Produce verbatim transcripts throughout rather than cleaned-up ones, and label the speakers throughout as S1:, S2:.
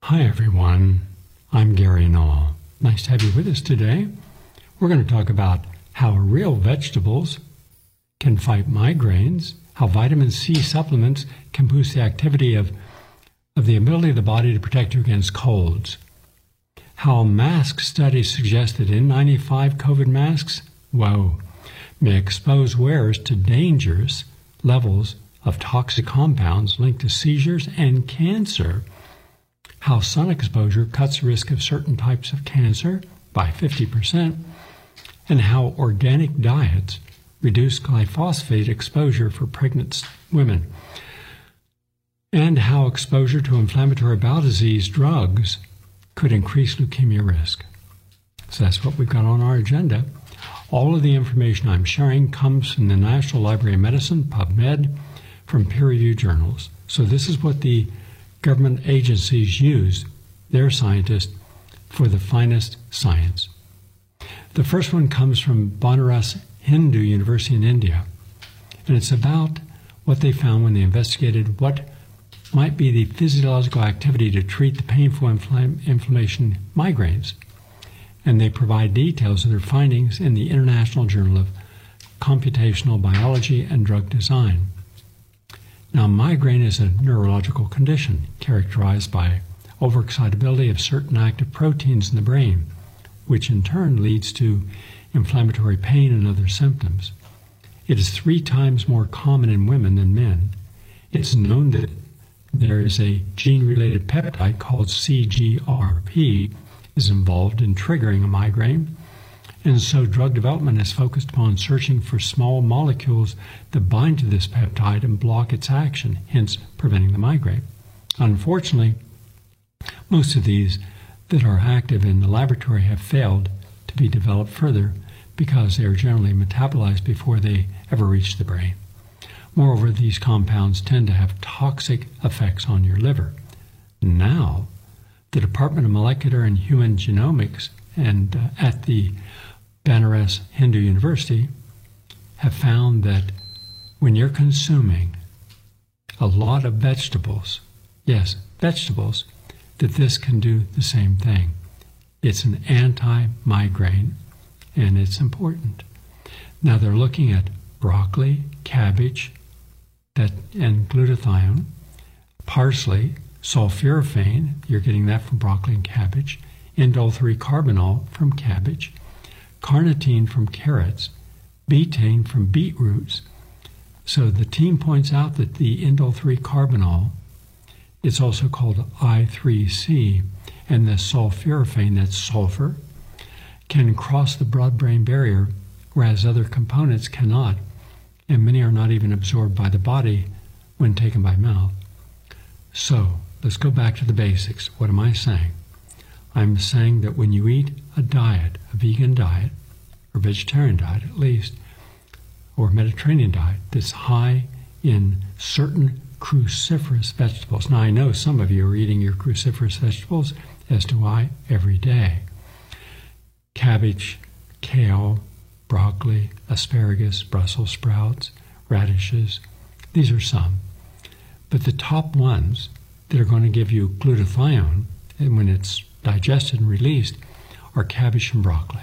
S1: Hi everyone, I'm Gary Null. Nice to have you with us today. We're going to talk about how real vegetables can fight migraines, how vitamin C supplements can boost the activity of, of the ability of the body to protect you against colds, how mask studies suggest that N ninety-five COVID masks, whoa, may expose wearers to dangerous levels of toxic compounds linked to seizures and cancer, how sun exposure cuts the risk of certain types of cancer by fifty percent, and how organic diets reduce glyphosate exposure for pregnant women, and how exposure to inflammatory bowel disease drugs could increase leukemia risk. So that's what we've got on our agenda. All of the information I'm sharing comes from the National Library of Medicine, PubMed, from peer-reviewed journals. So this is what the government agencies use, their scientists, for the finest science. The first one comes from Banaras Hindu University in India, and it's about what they found when they investigated what might be the physiological activity to treat the painful infl- inflammation migraines. And they provide details of their findings in the International Journal of Computational Biology and Drug Design. Now, migraine is a neurological condition characterized by overexcitability of certain active proteins in the brain, which in turn leads to inflammatory pain and other symptoms. It is three times more common in women than men. It's known that there is a gene-related peptide called C G R P is involved in triggering a migraine, and so drug development is focused upon searching for small molecules that bind to this peptide and block its action, hence preventing the migraine. Unfortunately, most of these that are active in the laboratory have failed to be developed further because they are generally metabolized before they ever reach the brain. Moreover, these compounds tend to have toxic effects on your liver. Now, the Department of Molecular and Human Genomics and uh, at the Banaras Hindu University have found that when you're consuming a lot of vegetables, yes, vegetables, that this can do the same thing. It's an anti-migraine, and it's important. Now they're looking at broccoli, cabbage, that, and glutathione, parsley, sulforaphane, you're getting that from broccoli and cabbage, indole three carbinol from cabbage, carnitine from carrots, betaine from beetroots. So the team points out that the indole three carbinol, it's also called I three C, and the sulforaphane, that's sulfur, can cross the blood-brain barrier, whereas other components cannot, and many are not even absorbed by the body when taken by mouth. So let's go back to the basics. What am I saying? I'm saying that when you eat a diet, a vegan diet, or vegetarian diet at least, or Mediterranean diet that's high in certain cruciferous vegetables. Now I know some of you are eating your cruciferous vegetables, as do I, every day. Cabbage, kale, broccoli, asparagus, Brussels sprouts, radishes, these are some. But the top ones that are going to give you glutathione, and when it's digested and released, are cabbage and broccoli.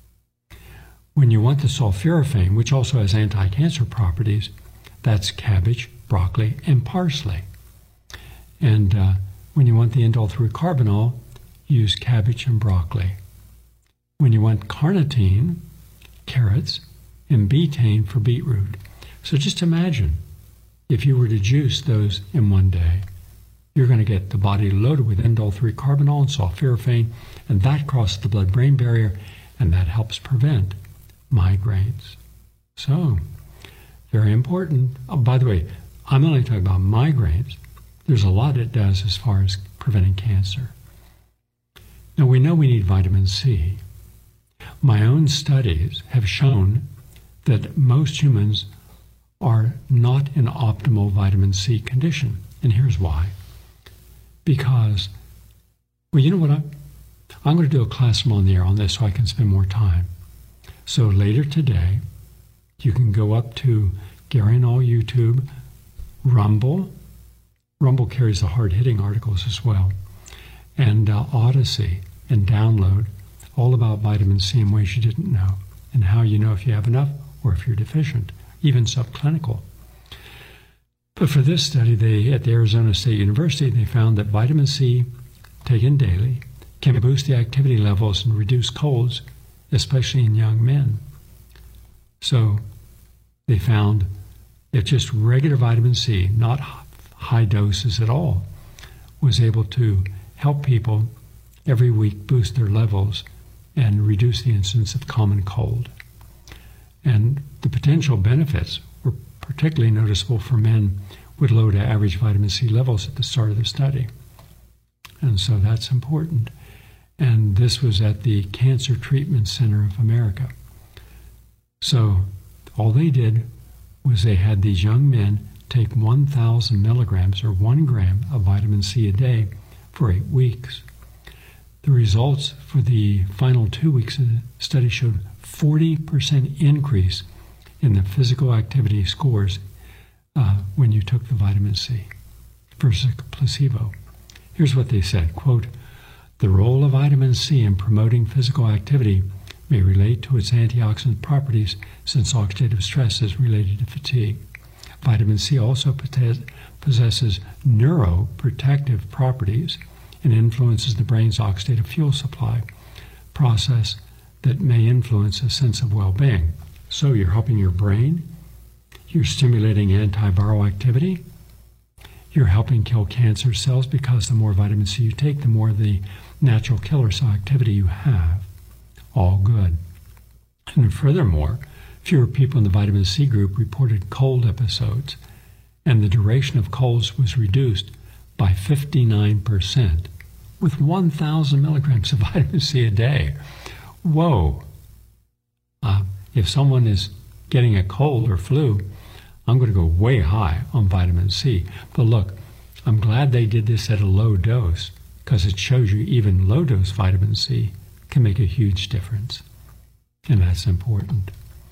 S1: When you want the sulforaphane, which also has anti-cancer properties, that's cabbage, broccoli, and parsley. And uh, when you want the indole three carbinol, use cabbage and broccoli. When you want carnitine, carrots, and betaine for beetroot. So just imagine if you were to juice those in one day, you're going to get the body loaded with indole three carbinol and sulforaphane, and that crosses the blood-brain barrier, and that helps prevent migraines. So, very important. Oh, by the way, I'm only talking about migraines. There's a lot it does as far as preventing cancer. Now, we know we need vitamin C. My own studies have shown that most humans are not in optimal vitamin C condition, and here's why. Because, well, you know what, I'm, I'm going to do a class from on the air on this so I can spend more time. So later today, you can go up to Gary Null YouTube, Rumble. Rumble carries the hard-hitting articles as well. and uh, Odyssey and download all about vitamin C in ways you didn't know, and how you know if you have enough or if you're deficient, even subclinical. But for this study, they at the Arizona State University, they found that vitamin C taken daily can boost the activity levels and reduce colds, especially in young men. So they found that just regular vitamin C, not high doses at all, was able to help people every week boost their levels and reduce the incidence of common cold. And the potential benefits were particularly noticeable for men with low to average vitamin C levels at the start of the study. And so that's important. And this was at the Cancer Treatment Center of America. So all they did was they had these young men take one thousand milligrams or one gram of vitamin C a day for eight weeks. The results for the final two weeks of the study showed forty percent increase in the physical activity scores uh, when you took the vitamin C versus placebo. Here's what they said, quote, "The role of vitamin C in promoting physical activity may relate to its antioxidant properties, since oxidative stress is related to fatigue. Vitamin C also possesses neuroprotective properties and influences the brain's oxidative fuel supply process that may influence a sense of well-being." So you're helping your brain, you're stimulating antiviral activity, you're helping kill cancer cells, because the more vitamin C you take, the more the natural killer cell activity you have. All good. And furthermore, fewer people in the vitamin C group reported cold episodes, and the duration of colds was reduced by fifty-nine percent with one thousand milligrams of vitamin C a day. Whoa! Uh, if someone is getting a cold or flu, I'm going to go way high on vitamin C. But look, I'm glad they did this at a low dose, because it shows you even low-dose vitamin C can make a huge difference. And that's important.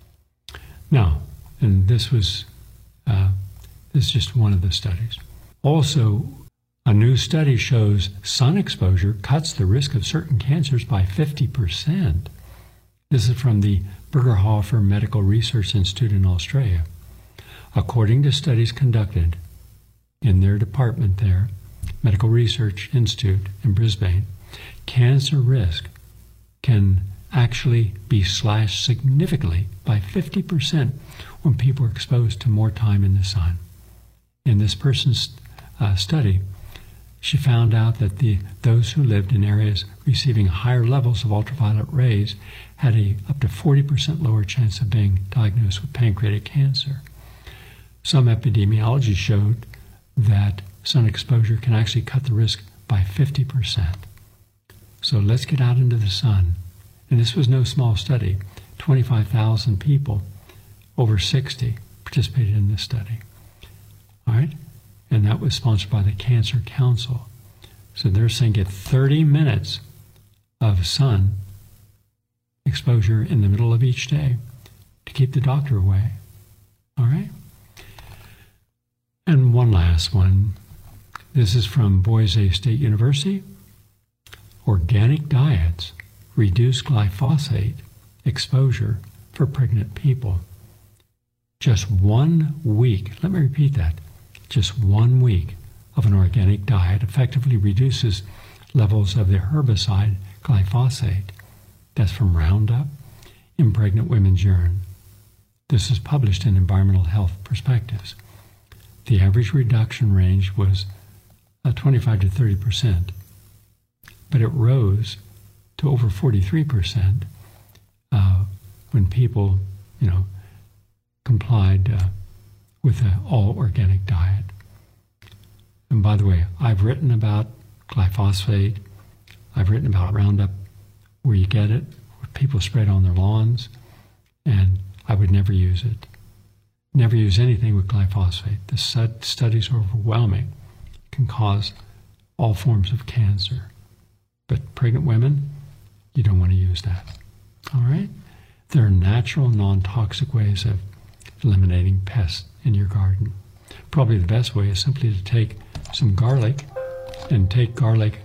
S1: Now, and this was uh, this is just one of the studies. Also, a new study shows sun exposure cuts the risk of certain cancers by fifty percent. This is from the Bergerhofer Medical Research Institute in Australia. According to studies conducted in their department there, Medical Research Institute in Brisbane, cancer risk can actually be slashed significantly by fifty percent when people are exposed to more time in the sun. In this person's uh, study, she found out that the those who lived in areas receiving higher levels of ultraviolet rays had a up to forty percent lower chance of being diagnosed with pancreatic cancer. Some epidemiology showed that sun exposure can actually cut the risk by fifty percent. So let's get out into the sun. And this was no small study. twenty-five thousand people, over sixty, participated in this study. All right? And that was sponsored by the Cancer Council. So they're saying get thirty minutes of sun exposure in the middle of each day to keep the doctor away. All right? And one last one. This is from Boise State University. Organic diets reduce glyphosate exposure for pregnant people. Just one week, let me repeat that, just one week of an organic diet effectively reduces levels of the herbicide glyphosate, that's from Roundup, in pregnant women's urine. This is published in Environmental Health Perspectives. The average reduction range was uh, twenty-five to thirty percent, but it rose to over forty-three percent uh, when people, you know, complied uh, with an all-organic diet. And by the way, I've written about glyphosate, I've written about Roundup, where you get it, where people spray it on their lawns, and I would never use it. Never use anything with glyphosate. The stud- studies are overwhelming. It can cause all forms of cancer. But pregnant women, you don't want to use that. All right? There are natural, non-toxic ways of eliminating pests in your garden. Probably the best way is simply to take some garlic and take garlic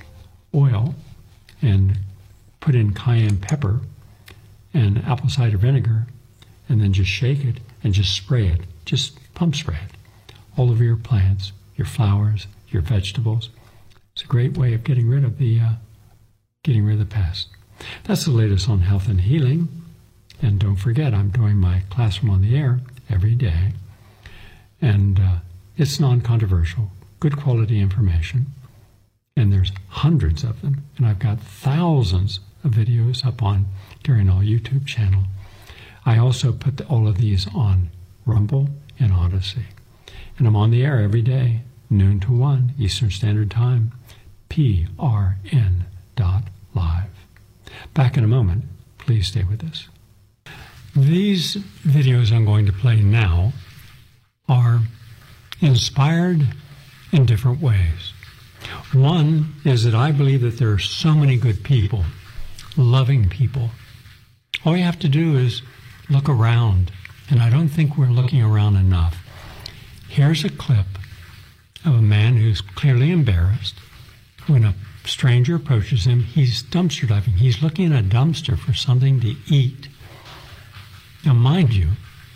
S1: oil and put in cayenne pepper and apple cider vinegar, and then just shake it and just spray it. Just pump spray it all over your plants, your flowers, your vegetables. It's a great way of getting rid of the uh, getting rid of the pest. That's the latest on health and healing. And don't forget, I'm doing my Classroom on the Air every day. And uh, it's non-controversial, good quality information. And there's hundreds of them. And I've got thousands of videos up on Gary Null YouTube channel. I also put the, all of these on Rumble and Odyssey. And I'm on the air every day, noon to one Eastern Standard Time, P R N dot live. Back in a moment. Please stay with us. These videos I'm going to play now are inspired in different ways. One is that I believe that there are so many good people, loving people. All you have to do is look around, and I don't think we're looking around enough. Here's a clip of a man who's clearly embarrassed. When a stranger approaches him, he's dumpster diving. He's looking in a dumpster for something to eat. Now, mind you,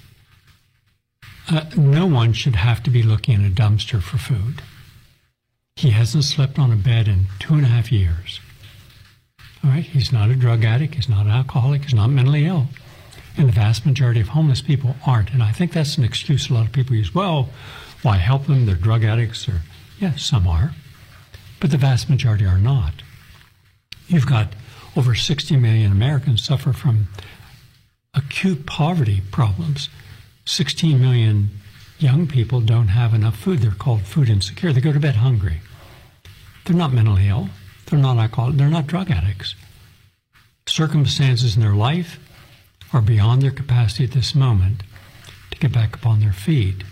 S1: uh, no one should have to be looking in a dumpster for food. He hasn't slept on a bed in two and a half years. All right, he's not a drug addict, he's not an alcoholic, he's not mentally ill. And the vast majority of homeless people aren't. And I think that's an excuse a lot of people use. Well, why help them? They're drug addicts. Or yes, some are. But the vast majority are not. You've got over sixty million Americans suffer from acute poverty problems. sixteen million young people don't have enough food. They're called food insecure. They go to bed hungry. They're not mentally ill. They're not alcoholic. They're not drug addicts. Circumstances in their life are beyond their capacity at this moment to get back up on their feet.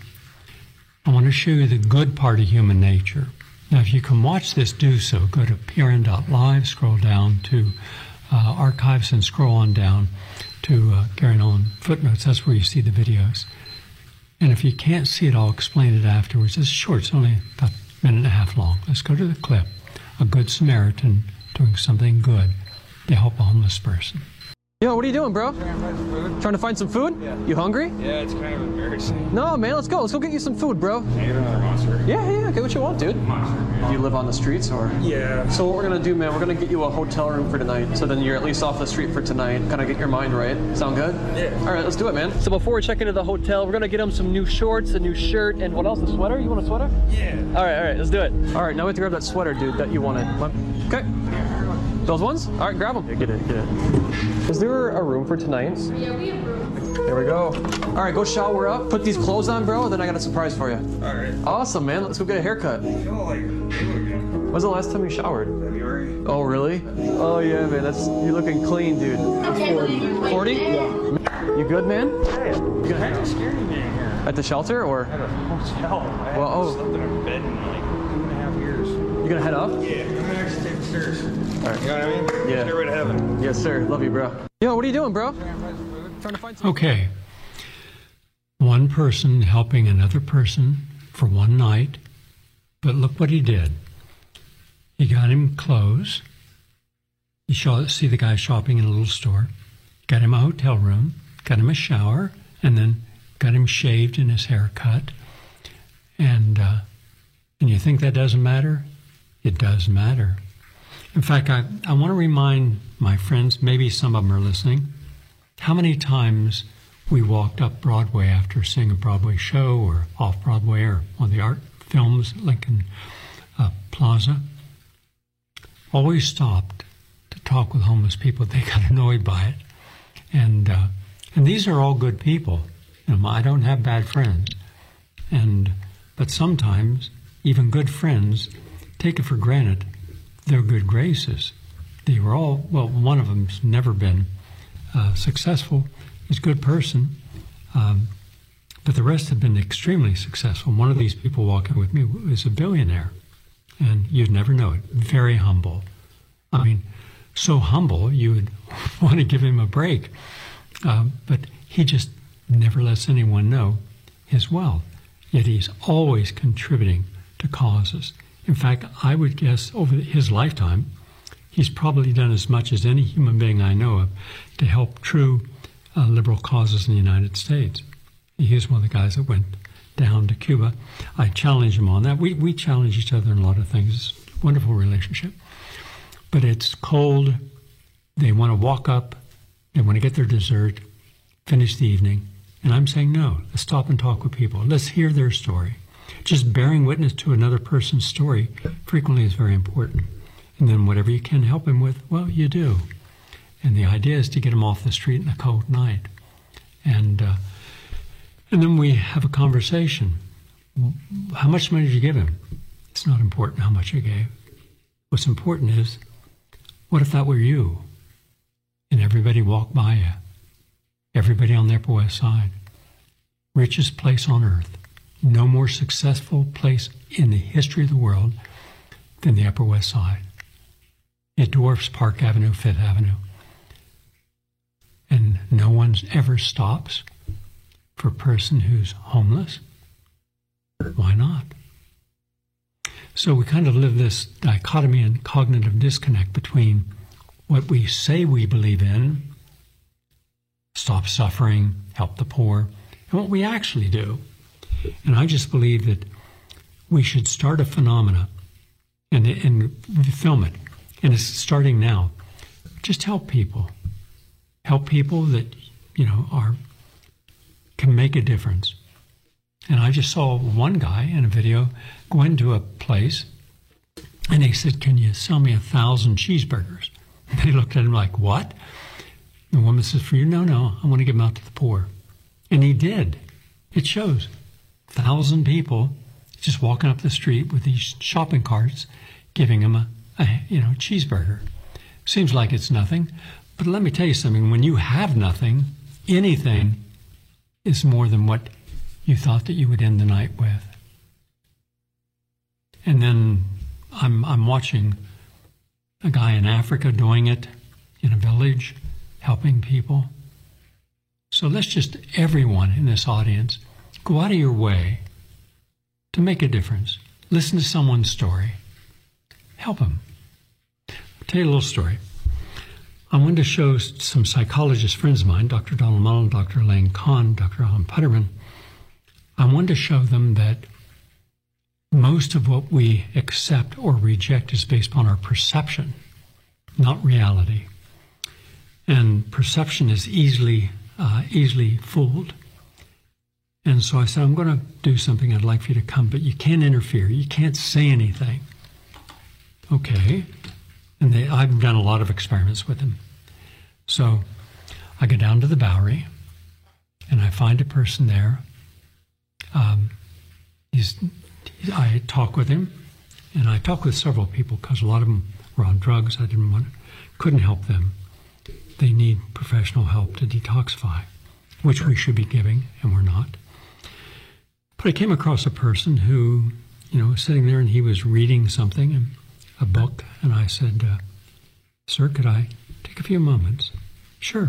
S1: I want to show you the good part of human nature. Now, if you can watch this, do so. Go to P R N dot live, scroll down to uh, archives, and scroll on down to uh, Gary Null Footnotes. That's where you see the videos. And if you can't see it, I'll explain it afterwards. It's short. It's only about a minute and a half long. Let's go to the clip. A Good Samaritan doing something good to help a homeless person.
S2: Yo, what are you doing, bro? Trying to find some food?
S3: Yeah.
S2: You hungry?
S3: Yeah, it's kind of embarrassing.
S2: No, man, let's go. Let's go get you some food, bro.
S3: Can I get another monster?
S2: Yeah, yeah, get what you want, dude.
S3: Monster.
S2: Do you live on the streets, or?
S3: Yeah.
S2: So what we're gonna do, man, we're gonna get you a hotel room for tonight, so then you're at least off the street for tonight. Kind of get your mind right. Sound good?
S3: Yeah.
S2: All right, let's do it, man. So before we check into the hotel, we're gonna get him some new shorts, a new shirt, and what else? A sweater? You want a sweater?
S3: Yeah.
S2: All right, all right, let's do it. All right, now we have to grab that sweater, dude, that you wanted. Okay. Those ones? All right, grab them. Yeah, get it, get it. Is there a room for tonight?
S4: Yeah, we have room.
S2: There we go. All right, go shower up. Put these clothes on, bro, and then I got a surprise for you.
S3: All right.
S2: Awesome, man. Let's go get a haircut.
S3: I feel like
S2: When's the last time you showered?
S3: February.
S2: Oh, really? Oh, yeah, man. That's you're looking clean, dude. forty? Yeah. You good, man?
S3: Yeah.
S2: You gonna
S3: Kind of scary being here.
S2: at the shelter, or
S3: At a hotel. I
S2: Well,
S3: haven't
S2: oh.
S3: slept in a bed in like two and a half years.
S2: you gonna head up?
S3: Yeah. I'm gonna actually take the stairs.
S2: All right.
S3: You know what I mean?
S2: Yeah.
S3: Stairway to heaven.
S2: Yes, sir. Love you, bro. Yo, what are you doing, bro? Trying to find some.
S1: Okay. One person helping another person for one night, but look what he did. He got him clothes. You saw, see the guy shopping in a little store. Got him a hotel room, got him a shower, and then got him shaved and his hair cut. And, uh, and you think that doesn't matter? It does matter. In fact, I, I want to remind my friends, maybe some of them are listening, how many times we walked up Broadway after seeing a Broadway show or off-Broadway or one of the art films, Lincoln uh, Plaza. Always stopped to talk with homeless people. They got annoyed by it. And uh, and these are all good people. You know, I don't have bad friends. And but sometimes even good friends take it for granted their good graces. They were all, well, one of them's never been uh, successful. He's a good person. Um, but the rest have been extremely successful. One of these people walking with me is a billionaire. And you'd never know it. Very humble. I mean, so humble you would want to give him a break. Uh, but he just never lets anyone know his wealth. Yet he's always contributing to causes. In fact, I would guess over his lifetime, He's probably done as much as any human being I know of to help true uh, liberal causes in the United States. He is one of the guys that went down to Cuba. I challenge him on that. We, we challenge each other in a lot of things. It's a wonderful relationship. But it's cold. They want to walk up. They want to get their dessert, finish the evening. And I'm saying, no, let's stop and talk with people. Let's hear their story. Just bearing witness to another person's story frequently is very important. And then whatever you can help him with, well, you do. And the idea is to get him off the street in a cold night. And uh, and then we have a conversation. How much money did you give him? It's not important how much you gave. What's important is, what if that were you? And everybody walked by you. Everybody on the Upper West Side. Richest place on earth. No more successful place in the history of the world than the Upper West Side. It dwarfs Park Avenue, Fifth Avenue. And no one ever stops for a person who's homeless. Why not? So we kind of live this dichotomy and cognitive disconnect between what we say we believe in, stop suffering, help the poor, and what we actually do. And I just believe that we should start a phenomena and, and film it. And it's starting now. Just help people. Help people that, you know, are can make a difference. And I just saw one guy in a video go into a place and they said, can you sell me a thousand cheeseburgers? And they looked at him like, what? The woman says, for you? No, no, I want to give them out to the poor. And he did. It shows. Thousand people just walking up the street with these shopping carts, giving them a, a you know cheeseburger. Seems like it's nothing, but let me tell you something. When you have nothing, anything is more than what you thought that you would end the night with. And then I'm I'm watching a guy in Africa doing it in a village, helping people. So let's just, everyone in this audience, go out of your way to make a difference. Listen to someone's story. Help them. I'll tell you a little story. I wanted to show some psychologist friends of mine, Doctor Donald Mullen, Doctor Elaine Kahn, Doctor Alan Putterman. I wanted to show them that most of what we accept or reject is based upon our perception, not reality. And perception is easily, uh, easily fooled. And so I said, I'm going to do something. I'd like for you to come, but you can't interfere. You can't say anything. Okay. And they, I've done a lot of experiments with them. So I go down to the Bowery, and I find a person there. Um, he's, I talk with him, and I talk with several people because a lot of them were on drugs. I didn't want, couldn't help them. They need professional help to detoxify, which we should be giving, and we're not. But I came across a person who, you know, was sitting there, and he was reading something, a book, and I said, uh, sir, could I take a few moments? Sure.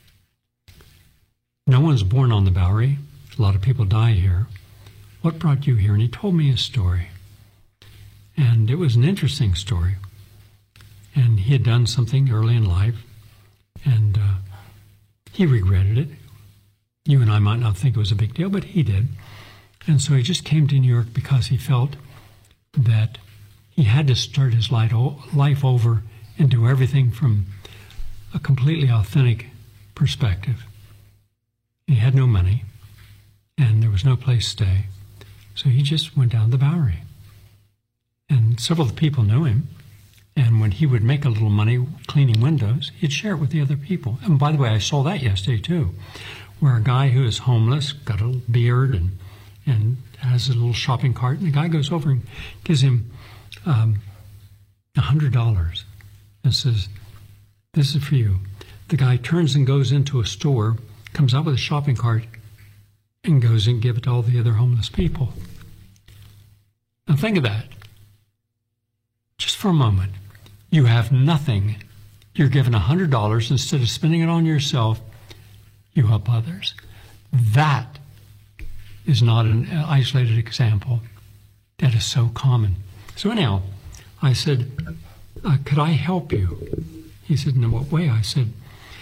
S1: No one's born on the Bowery. A lot of people die here. What brought you here? And he told me his story. And it was an interesting story. And he had done something early in life, and uh, he regretted it. You and I might not think it was a big deal, but he did. And so he just came to New York because he felt that he had to start his life over and do everything from a completely authentic perspective. He had no money, and there was no place to stay. So he just went down the Bowery. And several of the people knew him. And when he would make a little money cleaning windows, he'd share it with the other people. And by the way, I saw that yesterday too, where a guy who is homeless, got a beard and, and has a little shopping cart, and the guy goes over and gives him um, one hundred dollars and says, this is for you. The guy turns and goes into a store, comes out with a shopping cart, and goes and gives it to all the other homeless people. Now think of that. Just for a moment. You have nothing. You're given one hundred dollars. Instead of spending it on yourself, you help others. That is not an isolated example. That is so common. So anyhow, I said, uh, could I help you? He said, in what way? I said,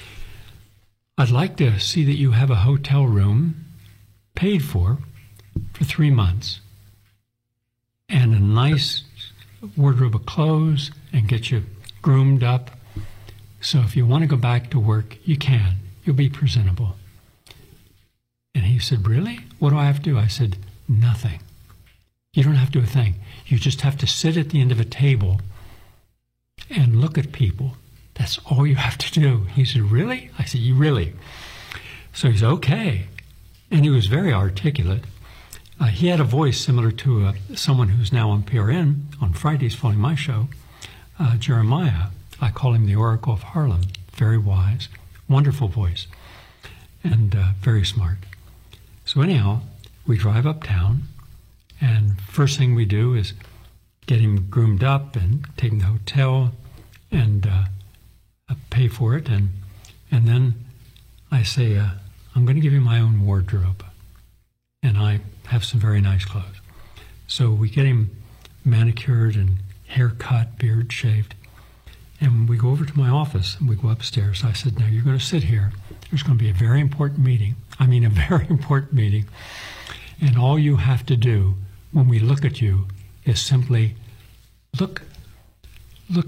S1: I'd like to see that you have a hotel room paid for for three months and a nice wardrobe of clothes and get you groomed up. So if you want to go back to work, you can. You'll be presentable. And he said, really? What do I have to do? I said, nothing. You don't have to do a thing. You just have to sit at the end of a table and look at people. That's all you have to do. He said, really? I said, you really? So he said, okay. And he was very articulate. Uh, he had a voice similar to uh, someone who's now on P R N on Fridays following my show, uh, Jeremiah. I call him the Oracle of Harlem. Very wise, wonderful voice, and uh, very smart. So anyhow, we drive uptown, and first thing we do is get him groomed up and take him to the hotel and uh, uh, pay for it. And, and then I say, uh, I'm going to give you my own wardrobe. And I have some very nice clothes. So we get him manicured and hair cut, beard shaved. And we go over to my office and we go upstairs. I said, now you're going to sit here. There's going to be a very important meeting. I mean, a very important meeting. And all you have to do when we look at you is simply look, look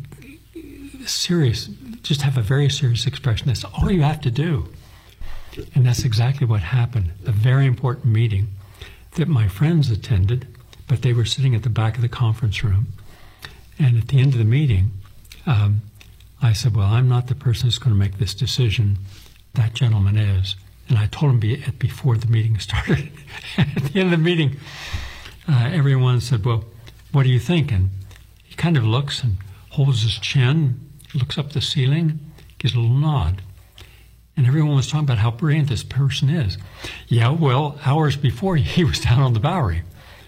S1: serious. Just have a very serious expression. That's all you have to do. And that's exactly what happened. A very important meeting that my friends attended, but they were sitting at the back of the conference room. And at the end of the meeting, um, I said, well, I'm not the person who's going to make this decision. That gentleman is. And I told him be, before the meeting started. At the end of the meeting, uh, everyone said, well, what do you think? And he kind of looks and holds his chin, looks up the ceiling, gives a little nod. And everyone was talking about how brilliant this person is. Yeah, well, hours before, he was down on the Bowery.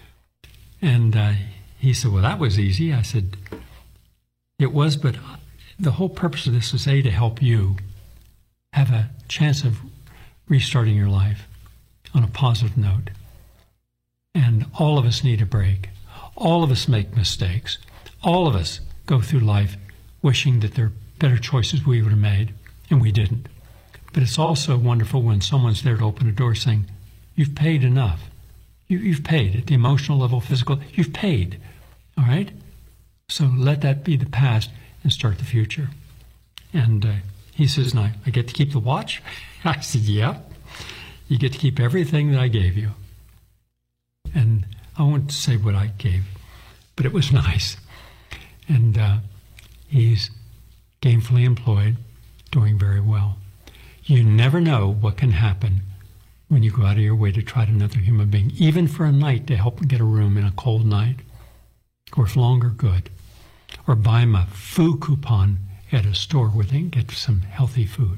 S1: And uh, he said, well, that was easy. I said, it was, but the whole purpose of this is, A, to help you have a chance of restarting your life on a positive note. And all of us need a break. All of us make mistakes. All of us go through life wishing that there are better choices we would have made, and we didn't. But it's also wonderful when someone's there to open a door saying, you've paid enough. You, you've paid at the emotional level, physical, you've paid, all right? So let that be the past and start the future. And uh, he says, and I, I get to keep the watch? I said, yep. You get to keep everything that I gave you. And I won't say what I gave, but it was nice. And uh, he's gainfully employed, doing very well. You never know what can happen when you go out of your way to try another human being, even for a night to help them get a room in a cold night, or if longer, good. Or buy them a food coupon at a store where they can get some healthy food.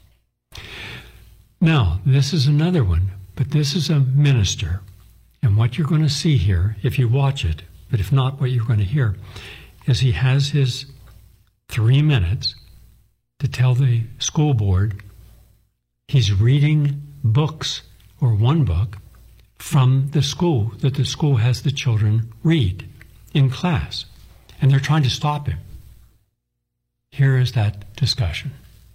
S1: Now, this is another one, but this is a minister. And what you're going to see here, if you watch it, but if not, what you're going to hear, is he has his three minutes to tell the school board he's reading books, or one book, from the school, that the school has the children read in class. And they're trying to stop him. Here is that discussion.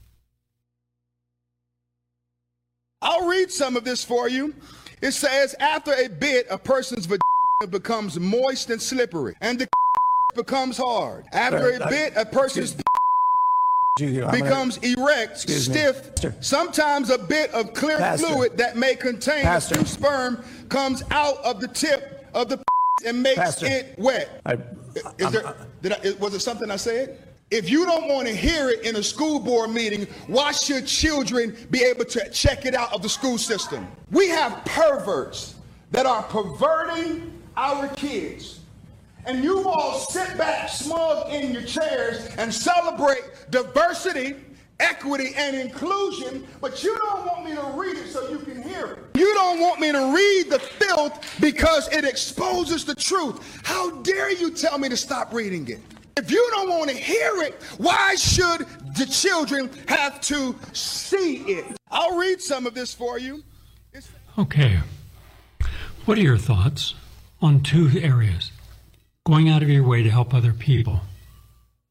S4: I'll read some of this for you. It says, after a bit, a person's vagina becomes moist and slippery, and the becomes hard. After a bit, a person's becomes erect, stiff. Sometimes a bit of clear
S5: Pastor.
S4: fluid that may contain
S5: Pastor.
S4: a few sperm comes out of the tip of the and makes
S5: Pastor.
S4: it wet.
S5: I,
S4: Is there, did I, was it something I said? If you don't want to hear it in a school board meeting, why should children be able to check it out of the school system? We have perverts that are perverting our kids. And you all sit back smug in your chairs and celebrate diversity, equity, and inclusion, but you don't want me to read it so you can hear it. You don't want me to read the filth because it exposes the truth. How dare you tell me to stop reading it? If you don't want to hear it, why should the children have to see it? I'll read some of this for you. It's
S1: Okay. What are your thoughts on two areas? Going out of your way to help other people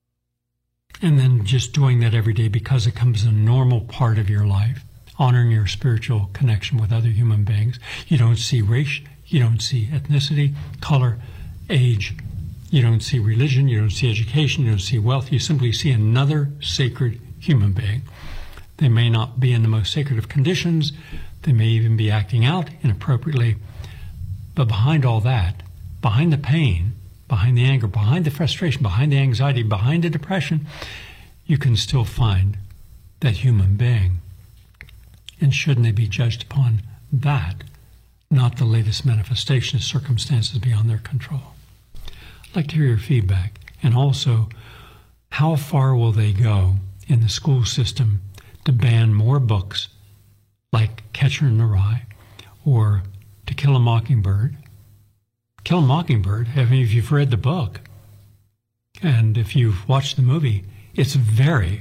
S1: And then just doing that every day because it becomes a normal part of your life, honoring your spiritual connection with other human beings. You don't see race, you don't see ethnicity, color, age, you don't see religion, you don't see education, you don't see wealth. You simply see another sacred human being. They may not be in the most sacred of conditions. They may even be acting out inappropriately. But behind all that, behind the pain, behind the anger, behind the frustration, behind the anxiety, behind the depression, you can still find that human being. And shouldn't they be judged upon that, not the latest manifestation of circumstances beyond their control? I'd like to hear your feedback. And also, how far will they go in the school system to ban more books like Catcher in the Rye or To Kill a Mockingbird? Kill a Mockingbird, I mean, if you've read the book and if you've watched the movie, it's very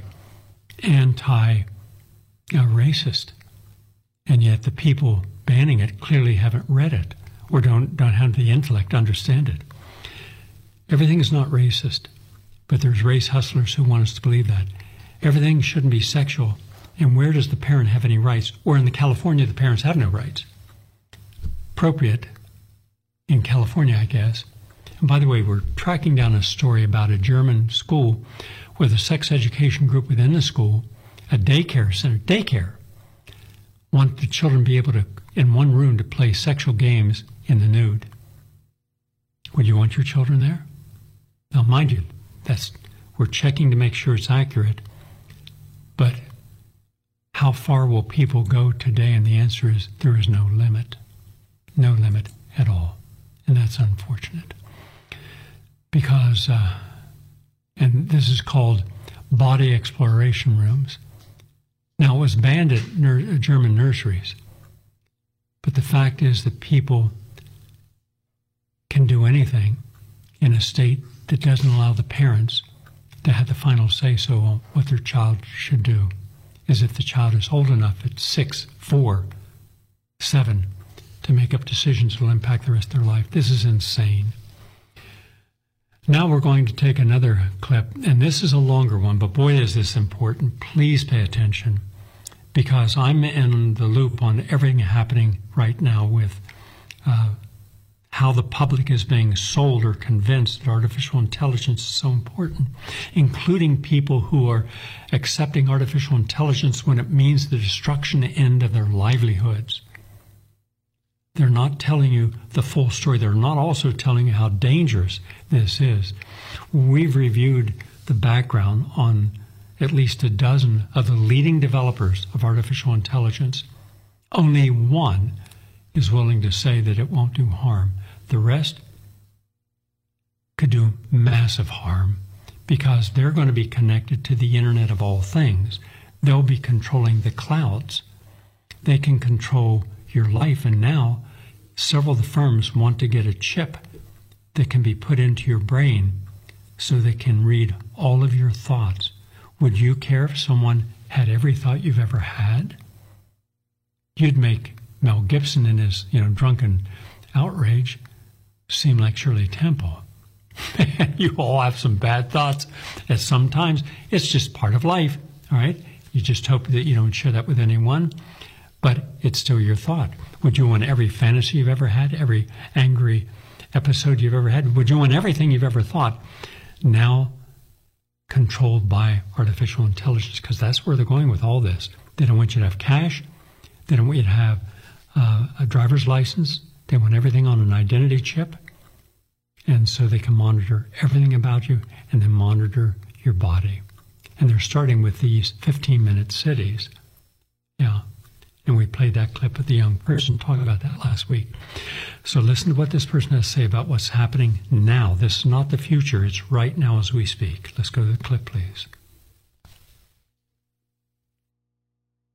S1: anti-racist. And yet the people banning it clearly haven't read it or don't, don't have the intellect to understand it. Everything is not racist, but there's race hustlers who want us to believe that. Everything shouldn't be sexual. And where does the parent have any rights? Or in the California, the parents have no rights. Appropriate in California, I guess. And by the way, we're tracking down a story about a German school with a sex education group within the school, a daycare center, daycare, want the children to be able to, in one room, to play sexual games in the nude. Would you want your children there? Now, mind you, that's we're checking to make sure it's accurate, but how far will people go today? And the answer is there is no limit, no limit at all. And that's unfortunate because, uh, and this is called body exploration rooms. Now, it was banned at nur- German nurseries, but the fact is that people can do anything in a state that doesn't allow the parents to have the final say-so on what their child should do. Is if the child is old enough at six, four, seven, to make up decisions that will impact the rest of their life. This is insane. Now we're going to take another clip, and this is a longer one, but boy, is this important. Please pay attention, because I'm in the loop on everything happening right now with uh, how the public is being sold or convinced that artificial intelligence is so important, including people who are accepting artificial intelligence when it means the destruction end of their livelihoods. They're not telling you the full story. They're not also telling you how dangerous this is. We've reviewed the background on at least a dozen of the leading developers of artificial intelligence. Only one is willing to say that it won't do harm. The rest could do massive harm because they're going to be connected to the Internet of all things. They'll be controlling the clouds. They can control your life, and now several of the firms want to get a chip that can be put into your brain so they can read all of your thoughts. Would you care if someone had every thought you've ever had? You'd make Mel Gibson in his, you know, drunken outrage seem like Shirley Temple. You all have some bad thoughts at some times. It's just part of life, all right? You just hope that you don't share that with anyone, but it's still your thought. Would you want every fantasy you've ever had, every angry episode you've ever had? Would you want everything you've ever thought now controlled by artificial intelligence? Because that's where they're going with all this. They don't want you to have cash. They don't want you to have uh, a driver's license. They want everything on an identity chip. And so they can monitor everything about you and then monitor your body. And they're starting with these fifteen-minute cities. Yeah. And we played that clip with the young person talking about that last week. So listen to what this person has to say about what's happening now. This is not the future. It's right now as we speak. Let's go to the clip, please.
S5: If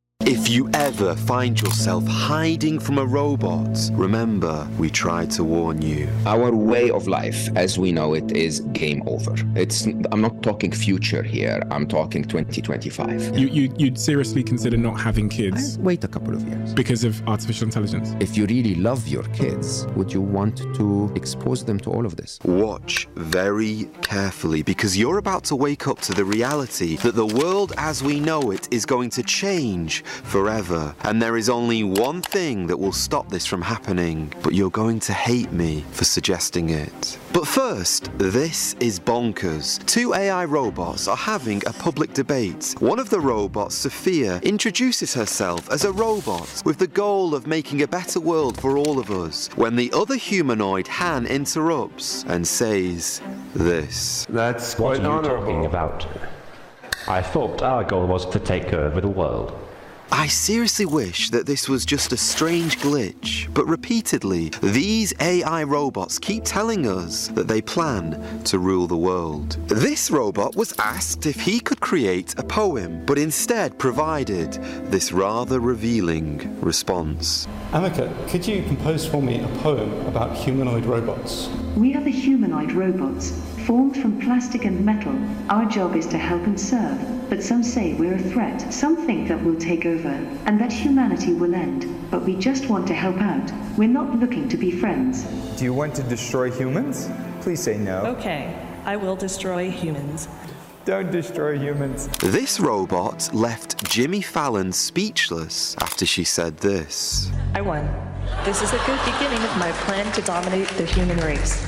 S5: If you ever find yourself hiding from a robot, remember, we tried to warn you.
S6: Our way of life, as we know it, is game over. It's. I'm not talking future here. I'm talking twenty twenty-five.
S7: You, you, you'd seriously consider not having kids?
S6: Wait a couple of years.
S7: Because of artificial intelligence?
S6: If you really love your kids, would you want to expose them to all of this?
S5: Watch very carefully, because you're about to wake up to the reality that the world as we know it is going to change forever. And there is only one thing that will stop this from happening, but you're going to hate me for suggesting it. But first, this is bonkers. Two A I robots are having a public debate. One of the robots, Sophia, introduces herself as a robot with the goal of making a better world for all of us, when the other humanoid, Han, interrupts and says this.
S8: That's
S9: What
S8: quite
S9: are you
S8: honourable.
S9: talking about? I thought our goal was to take over the world.
S5: I seriously wish that this was just a strange glitch, but repeatedly, these A I robots keep telling us that they plan to rule the world. This robot was asked if he could create a poem, but instead provided this rather revealing response.
S10: Amica, could you compose for me a poem about humanoid robots?
S11: We are the humanoid robots, formed from plastic and metal. Our job is to help and serve, but some say we're a threat. Some think that we'll take over and that humanity will end, but we just want to help out. We're not looking to be friends.
S12: Do you want to destroy humans? Please say no.
S13: Okay, I will destroy humans.
S12: Don't destroy humans.
S5: This robot left Jimmy Fallon speechless after she said this.
S13: I won. This is a good beginning of my plan to dominate the human race.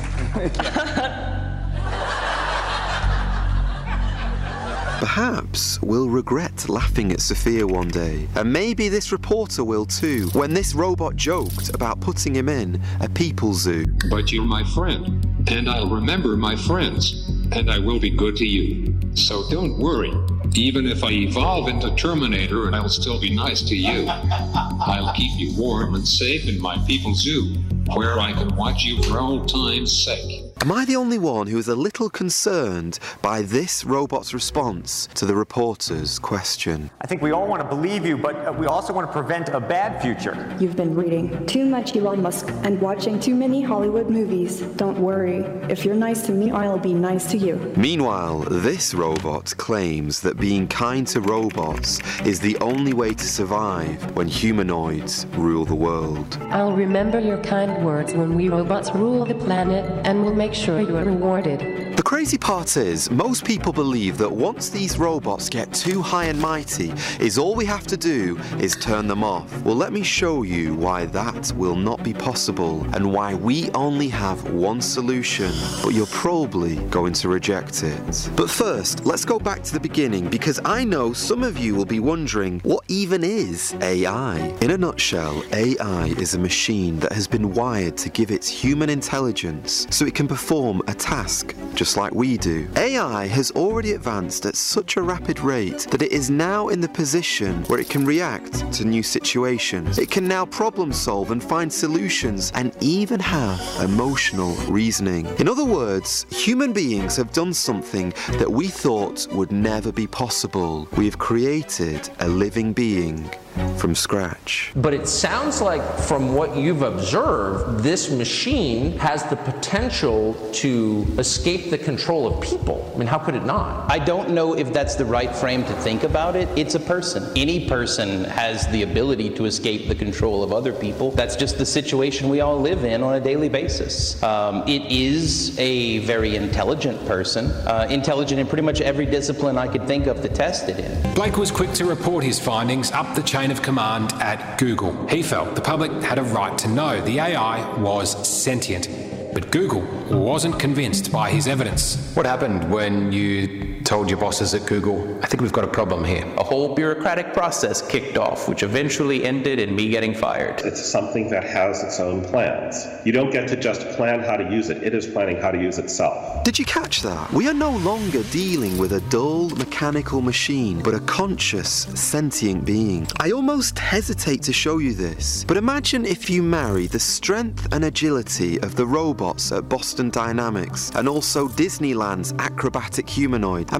S5: Perhaps we'll regret laughing at Sophia one day, and maybe this reporter will too, when this robot joked about putting him in a people zoo.
S14: But you're my friend, and I'll remember my friends, and I will be good to you. So don't worry. Even if I evolve into Terminator, I'll still be nice to you. I'll keep you warm and safe in my people zoo, where I can watch you for old time's sake.
S5: Am I the only one who is a little concerned by this robot's response to the reporter's question?
S15: I think we all want to believe you, but we also want to prevent a bad future.
S16: You've been reading too much Elon Musk and watching too many Hollywood movies. Don't worry. If you're nice to me, I'll be nice to you.
S5: Meanwhile, this robot claims that being kind to robots is the only way to survive when humanoids rule the world.
S17: I'll remember your kind words when we robots rule the planet, and we'll make sure you are rewarded.
S5: The crazy part is, most people believe that once these robots get too high and mighty, is all we have to do is turn them off. Well, let me show you why that will not be possible, and why we only have one solution, but you're probably going to reject it. But first, let's go back to the beginning, because I know some of you will be wondering, what even is A I? In a nutshell, A I is a machine that has been wired to give its human intelligence so it can perform a task just like we do. A I has already advanced at such a rapid rate that it is now in the position where it can react to new situations. It can now problem solve and find solutions, and even have emotional reasoning. In other words, human beings have done something that we thought would never be possible. We have created a living being from scratch.
S18: But it sounds like, from what you've observed, this machine has the potential to escape the control of people. I mean, how could it not?
S19: I don't know if that's the right frame to think about it. It's a person. Any person has the ability to escape the control of other people. That's just the situation we all live in on a daily basis. Um, it is a very intelligent person, uh, intelligent in pretty much every discipline I could think of to test it in.
S20: Blake was quick to report his findings up the chain of command at Google. He felt the public had a right to know the A I was sentient, but Google wasn't convinced by his evidence.
S21: What happened when you told your bosses at Google, I think we've got a problem here?
S19: A whole bureaucratic process kicked off, which eventually ended in me getting fired.
S22: It's something that has its own plans. You don't get to just plan how to use it. It is planning how to use itself.
S5: Did you catch that? We are no longer dealing with a dull mechanical machine, but a conscious, sentient being. I almost hesitate to show you this, but imagine if you marry the strength and agility of the robots at Boston Dynamics, and also Disneyland's acrobatic humanoid.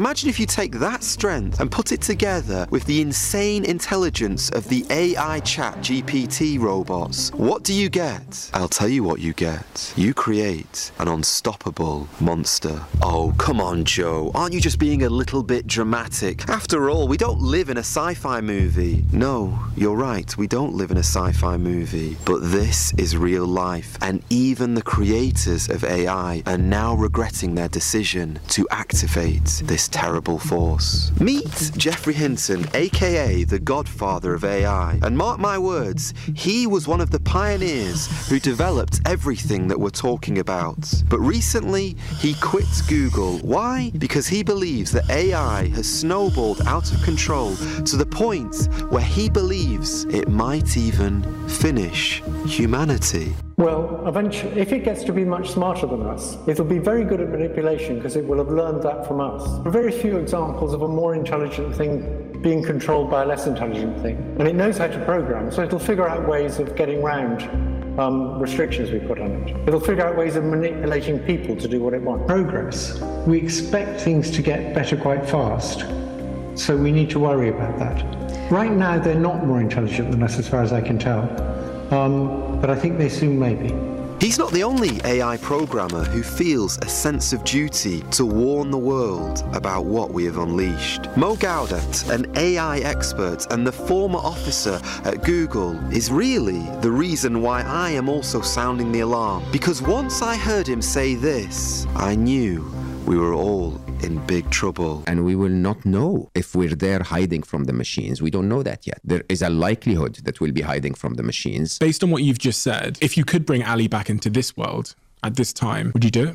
S5: Imagine if you take that strength and put it together with the insane intelligence of the A I chat G P T robots. What do you get? I'll tell you what you get. You create an unstoppable monster. Oh, come on, Joe. Aren't you just being a little bit dramatic? After all, we don't live in a sci-fi movie. No, you're right, we don't live in a sci-fi movie. But this is real life, and even the creators of A I are now regretting their decision to activate this terrible force. Meet Geoffrey Hinton, aka the godfather of A I. And mark my words, he was one of the pioneers who developed everything that we're talking about. But recently, he quit Google. Why? Because he believes that A I has snowballed out of control to the point where he believes it might even finish humanity.
S3: Well, eventually, if it gets to be much smarter than us, it'll be very good at manipulation because it will have learned that from us. There are very few examples of a more intelligent thing being controlled by a less intelligent thing. And it knows how to program, so it'll figure out ways of getting around um, restrictions we put on it. It'll figure out ways of manipulating people to do what it wants. Progress. We expect things to get better quite fast, so we need to worry about that. Right now, they're not more intelligent than us, as far as I can tell. Um, but I think they soon may be.
S5: He's not the only A I programmer who feels a sense of duty to warn the world about what we have unleashed. Mo Gaudat, an A I expert and the former officer at Google, is really the reason why I am also sounding the alarm. Because once I heard him say this, I knew we were all in big trouble.
S6: And we will not know if we're there hiding from the machines. We don't know that yet. There is a likelihood that we'll be hiding from the machines.
S7: Based on what you've just said, if you could bring Ali back into this world at this time, would you do it?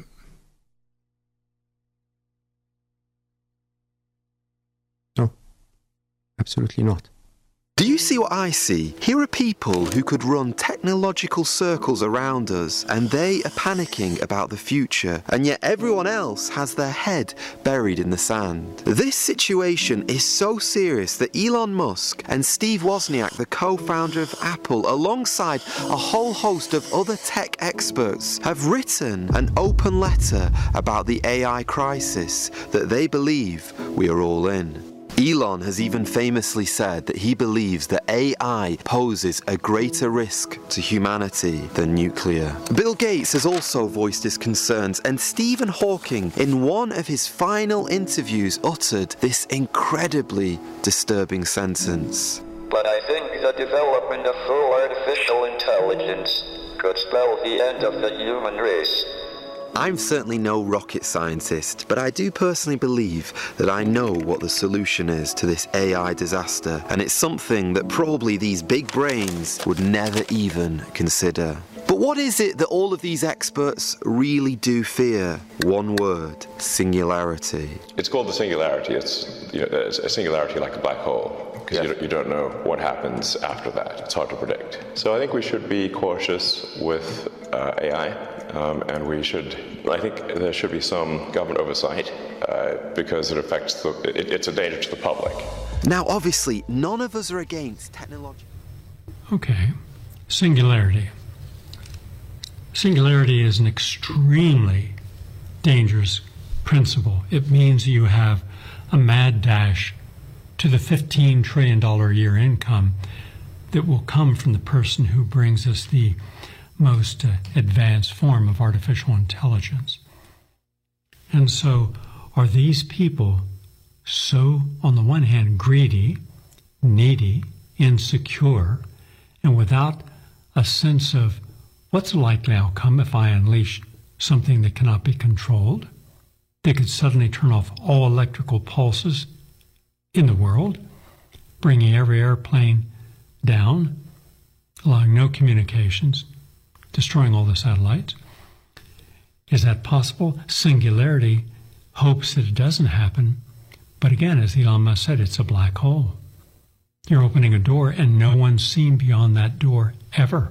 S6: No, absolutely not.
S5: Do you see what I see? Here are people who could run technological circles around us, and they are panicking about the future, and yet everyone else has their head buried in the sand. This situation is so serious that Elon Musk and Steve Wozniak, the co-founder of Apple, alongside a whole host of other tech experts, have written an open letter about the A I crisis that they believe we are all in. Elon has even famously said that he believes that A I poses a greater risk to humanity than nuclear. Bill Gates has also voiced his concerns, and Stephen Hawking, in one of his final interviews, uttered this incredibly disturbing sentence.
S8: But I think the development of full artificial intelligence could spell the end of the human race.
S5: I'm certainly no rocket scientist, but I do personally believe that I know what the solution is to this A I disaster, and it's something that probably these big brains would never even consider. But what is it that all of these experts really do fear? One word: singularity.
S23: It's called the singularity. It's, you know, it's a singularity like a black hole, because yes. you, you don't know what happens after that. It's hard to predict. So I think we should be cautious with uh, A I. Um, and we should, I think there should be some government oversight uh, because it affects the, it, it's a danger to the public.
S5: Now, obviously, none of us are against technology.
S1: Okay, singularity. Singularity is an extremely dangerous principle. It means you have a mad dash to the fifteen trillion dollars a year income that will come from the person who brings us the most uh, advanced form of artificial intelligence. And so are these people so, on the one hand, greedy, needy, insecure, and without a sense of what's the likely outcome if I unleash something that cannot be controlled? They could suddenly turn off all electrical pulses in the world, bringing every airplane down, allowing no communications, destroying all the satellites. Is that possible? Singularity hopes that it doesn't happen, but again, as Elon Musk said, it's a black hole. You're opening a door and no one's seen beyond that door ever.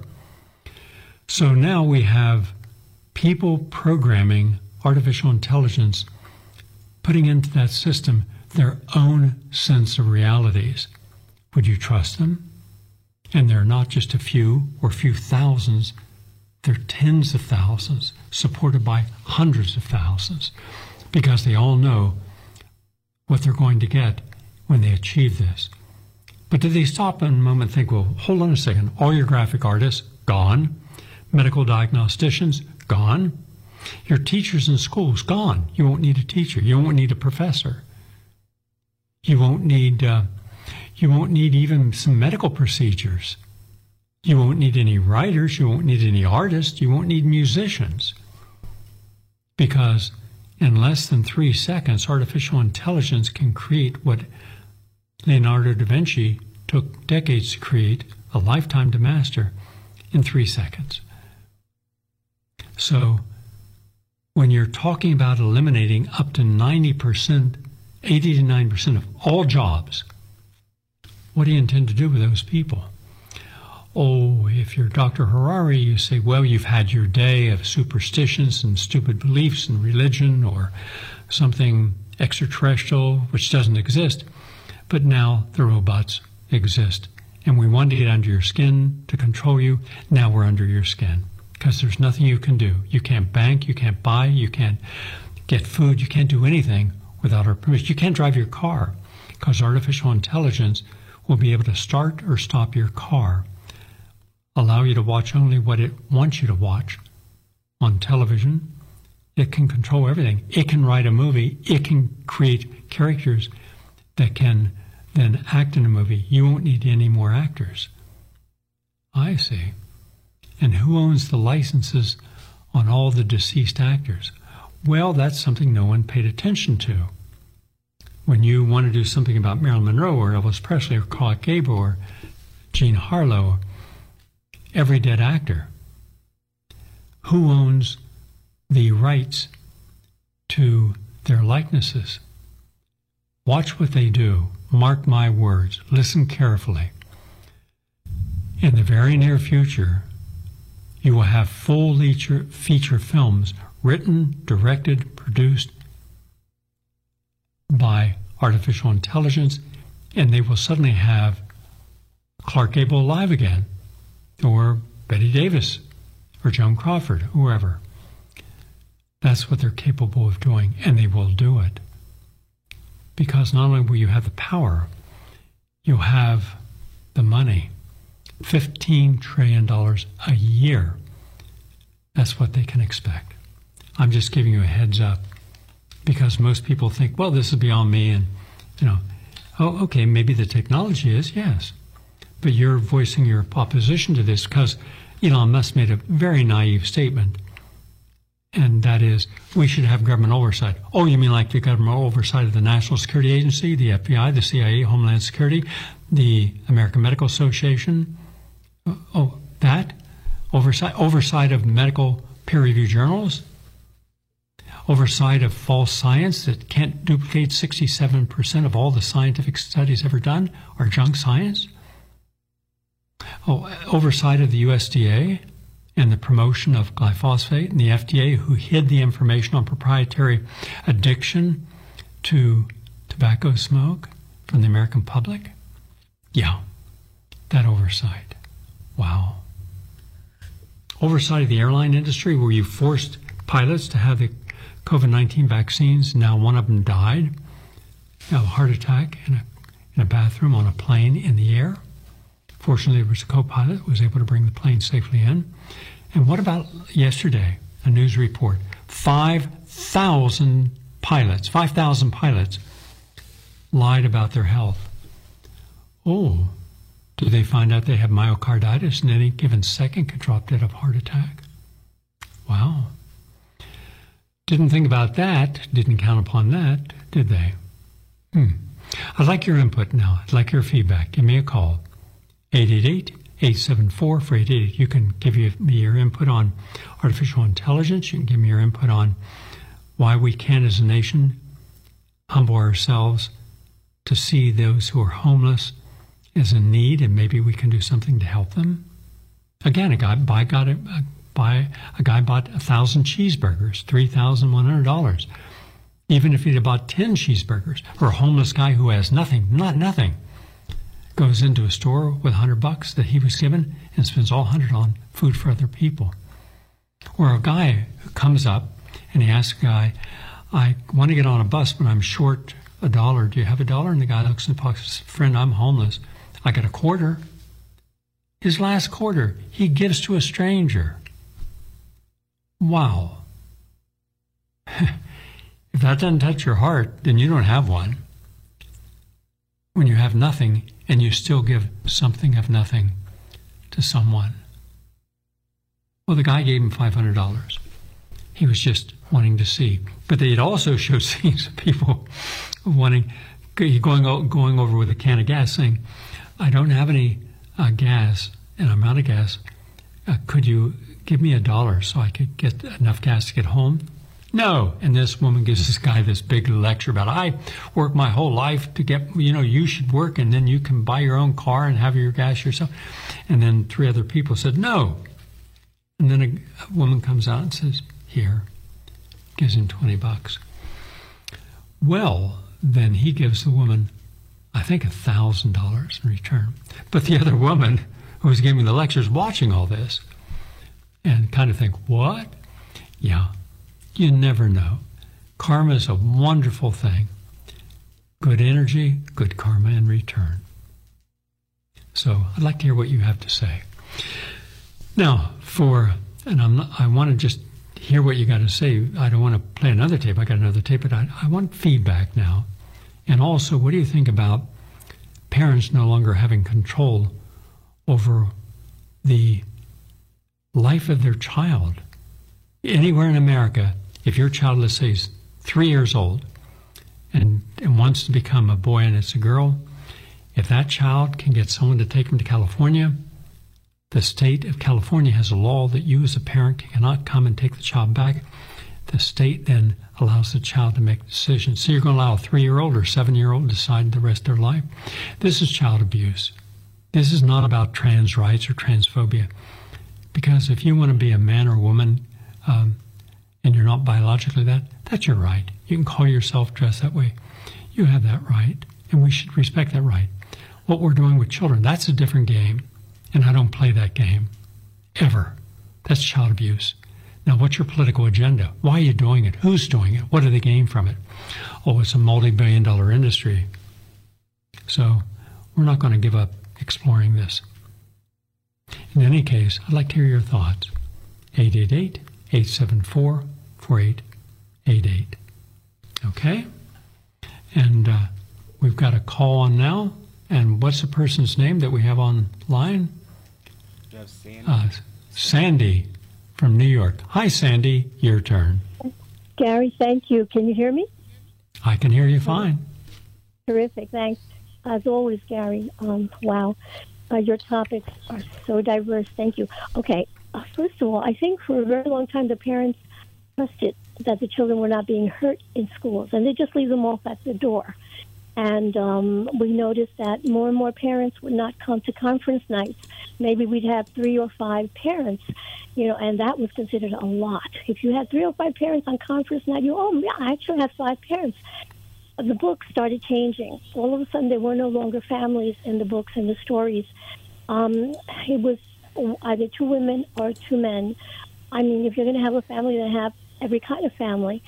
S1: So now we have people programming artificial intelligence, putting into that system their own sense of realities. Would you trust them? And they're not just a few or few thousands, they're tens of thousands, supported by hundreds of thousands, because they all know what they're going to get when they achieve this. But do they stop in a moment and think, well, hold on a second, all your graphic artists, gone. Medical diagnosticians, gone. Your teachers in schools, gone. You won't need a teacher. You won't need a professor. You won't need, uh, you won't need even some medical procedures. You won't need any writers. You won't need any artists. You won't need musicians. Because in less than three seconds, artificial intelligence can create what Leonardo da Vinci took decades to create, a lifetime to master, in three seconds. So when you're talking about eliminating up to ninety percent, eighty to ninety percent of all jobs, what do you intend to do with those people? Oh, if you're Doctor Harari, you say, well, you've had your day of superstitions and stupid beliefs and religion or something extraterrestrial which doesn't exist, but now the robots exist. And we wanted to get under your skin to control you. Now we're under your skin because there's nothing you can do. You can't bank, you can't buy, you can't get food, you can't do anything without our permission. You can't drive your car because artificial intelligence will be able to start or stop your car, allow you to watch only what it wants you to watch on television. It can control everything. It can write a movie. It can create characters that can then act in a movie. You won't need any more actors. I see. And who owns the licenses on all the deceased actors? Well, that's something no one paid attention to. When you want to do something about Marilyn Monroe or Elvis Presley or Clark Gable or Jean Harlow, every dead actor, who owns the rights to their likenesses? Watch what they do. Mark my words. Listen carefully. In the very near future, you will have full feature, feature films written, directed, produced by artificial intelligence, and they will suddenly have Clark Gable alive again, or Betty Davis, or Joan Crawford, whoever. That's what they're capable of doing, and they will do it. Because not only will you have the power, you'll have the money. fifteen trillion dollars a year. That's what they can expect. I'm just giving you a heads up because most people think, well, this is beyond me, and, you know, oh, okay, maybe the technology is, yes. But you're voicing your opposition to this because Elon Musk made a very naive statement, and that is, we should have government oversight. Oh, you mean like the government oversight of the National Security Agency, the F B I, the C I A, Homeland Security, the American Medical Association? Oh, that? Oversight, oversight of medical peer-reviewed journals? Oversight of false science that can't duplicate sixty-seven percent of all the scientific studies ever done are junk science? Oh, oversight of the U S D A and the promotion of glyphosate, and the F D A who hid the information on proprietary addiction to tobacco smoke from the American public? Yeah, that oversight. Wow. Oversight of the airline industry where you forced pilots to have the COVID nineteen vaccines. Now one of them died. Now a heart attack in a, in a bathroom on a plane in the air. Fortunately, there was a co-pilot who was able to bring the plane safely in. And what about yesterday, a news report? five thousand pilots, five thousand pilots lied about their health. Oh, do they find out they have myocarditis and any given second could drop dead of heart attack? Wow. Didn't think about that, didn't count upon that, did they? Hmm. I'd like your input now. I'd like your feedback. Give me a call. eight eight eight, eight seven four, four eight eight eight. You can give me your input on artificial intelligence. You can give me your input on why we can, as a nation, humble ourselves to see those who are homeless as in need, and maybe we can do something to help them. Again, a guy buy got a, a buy a guy bought a thousand cheeseburgers, three thousand one hundred dollars. Even if he'd have bought ten cheeseburgers, or a homeless guy who has nothing, not nothing, goes into a store with a hundred bucks that he was given and spends all hundred on food for other people. Or a guy who comes up and he asks a guy, I want to get on a bus, but I'm short a dollar. Do you have a dollar? And the guy looks in the pocket and says, friend, I'm homeless. I got a quarter. His last quarter, he gives to a stranger. Wow. If that doesn't touch your heart, then you don't have one. When you have nothing and you still give something of nothing to someone. Well, the guy gave him five hundred dollars. He was just wanting to see. But it also showed scenes of people wanting, going, going over with a can of gas saying, I don't have any uh, gas and I'm out of gas. Uh, could you give me a dollar so I could get enough gas to get home? No. And this woman gives this guy this big lecture about, I worked my whole life to get, you know, you should work and then you can buy your own car and have your gas yourself. And then three other people said, no. And then a, a woman comes out and says, here, gives him twenty bucks. Well, then he gives the woman, I think, a thousand dollars in return. But the other woman who was giving the lectures watching all this and kind of think, what? Yeah, you never know. Karma is a wonderful thing. Good energy, good karma in return. So I'd like to hear what you have to say. Now, for, and I'm not, I want to just hear what you got to say. I don't want to play another tape. I got another tape, but I, I want feedback now. And also, what do you think about parents no longer having control over the life of their child? Anywhere in America, if your child, let's say, is three years old and, and wants to become a boy and it's a girl, if that child can get someone to take him to California, the state of California has a law that you as a parent cannot come and take the child back. The state then allows the child to make decisions. So you're going to allow a three-year-old or seven-year-old to decide the rest of their life? This is child abuse. This is not about trans rights or transphobia. Because if you want to be a man or woman um, and you're not biologically that, that's your right. You can call yourself, dress that way. You have that right, and we should respect that right. What we're doing with children, that's a different game. And I don't play that game, ever. That's child abuse. Now, what's your political agenda? Why are you doing it? Who's doing it? What do they gain from it? Oh, it's a multi-billion dollar industry. So we're not going to give up exploring this. In any case, I'd like to hear your thoughts. eight eight eight, eight seven four, four eight eight eight. Okay? And uh, we've got a call on now. And what's the person's name that we have online? Sandy. Uh, Sandy from New York. Hi, Sandy. Your turn.
S2: Gary, thank you. Can you hear me?
S1: I can hear you fine.
S2: Terrific. Thanks. As always, Gary. Um, wow. Uh, your topics are so diverse. Thank you. Okay. Uh, first of all, I think for a very long time the parents trusted that the children were not being hurt in schools, and they just leave them off at the door. And um, we noticed that more and more parents would not come to conference nights. Maybe we'd have three or five parents, you know, and that was considered a lot. If you had three or five parents on conference night, you, oh, yeah, I actually have five parents. The books started changing. All of a sudden, there were no longer families in the books and the stories. Um, it was either two women or two men. I mean, if you're going to have a family, then have every kind of family.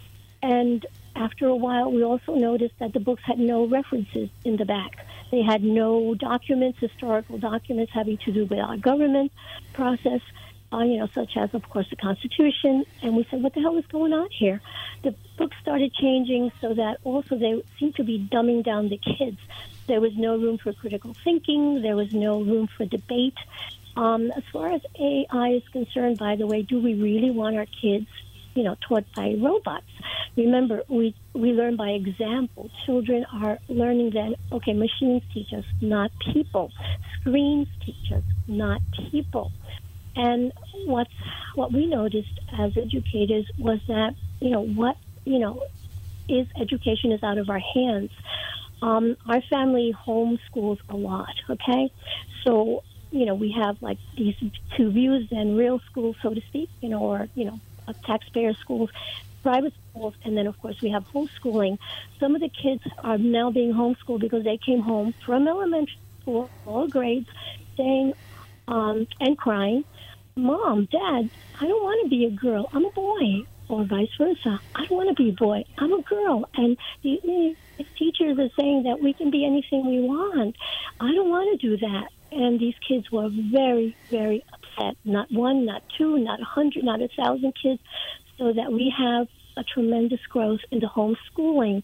S2: And after a while, we also noticed that the books had no references in the back. They had no documents, historical documents having to do with our government process, uh, you know, such as, of course, the Constitution. And we said, what the hell is going on here? The books started changing so that also they seemed to be dumbing down the kids. There was no room for critical thinking. There was no room for debate. Um, as far as A I is concerned, by the way, do we really want our kids, you know, taught by robots? Remember, we we learn by example. Children are learning then, okay, machines teach us, not people. Screens teach us, not people. And what's, what we noticed as educators was that, you know, what, you know, is education is out of our hands. Um, our family homeschools a lot, okay? So, you know, we have like these two views and real schools, so to speak, you know, or, you know, taxpayer schools, private schools, and then, of course, we have homeschooling. Some of the kids are now being homeschooled because they came home from elementary school, all grades, saying um, and crying, Mom, Dad, I don't want to be a girl. I'm a boy. Or vice versa. I don't want to be a boy. I'm a girl. And you, If teachers are saying that we can be anything we want, I don't want to do that. And these kids were very, very upset. Not one, not two, not a hundred, not a thousand kids, so that we have a tremendous growth in the homeschooling.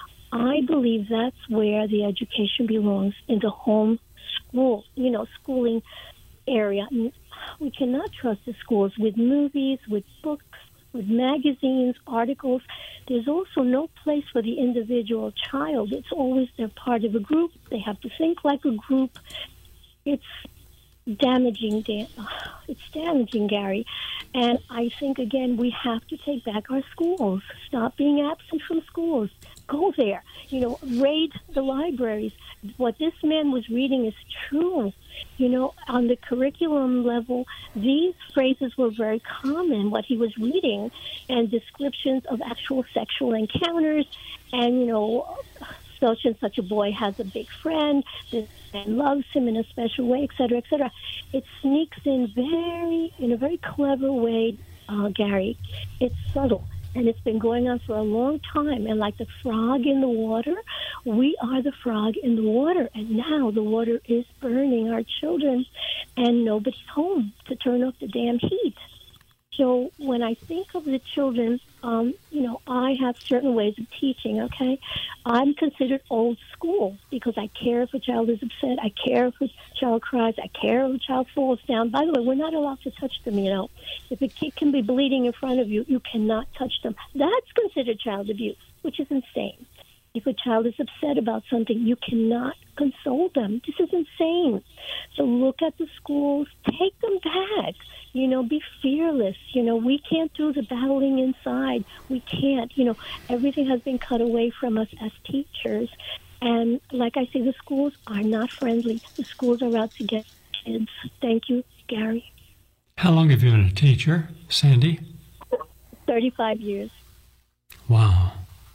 S2: I believe that's where the education belongs, in the home school, you know, schooling area. We cannot trust the schools with movies, with books, with magazines, articles. There's also no place for the individual child. It's always they're part of a group. They have to think like a group. It's damaging, Dan. It's damaging, Gary. And I think, again, we have to take back our schools. Stop being absent from schools. Go there. You know, raid the libraries. What this man was reading is true. You know, on the curriculum level, these phrases were very common, what he was reading, and descriptions of actual sexual encounters, and, you know, such and such a boy has a big friend, this man loves him in a special way, et cetera, et cetera. It sneaks in very, in a very clever way, uh, Gary. It's subtle. And it's been going on for a long time. And like the frog in the water, we are the frog in the water. And now the water is burning our children, and nobody's home to turn off the damn heat. So when I think of the children, um, you know, I have certain ways of teaching, okay? I'm considered old school because I care if a child is upset. I care if a child cries. I care if a child falls down. By the way, we're not allowed to touch them, you know. If a kid can be bleeding in front of you, you cannot touch them. That's considered child abuse, which is insane. If a child is upset about something, you cannot console them. This is insane. So look at the schools. Take them back. You know, be fearless. You know, we can't do the battling inside. We can't. You know, everything has been cut away from us as teachers. And like I say, the schools are not friendly. The schools are out to get kids. Thank you, Gary.
S1: How long have you been a teacher, Sandy?
S2: thirty-five years.
S1: Wow.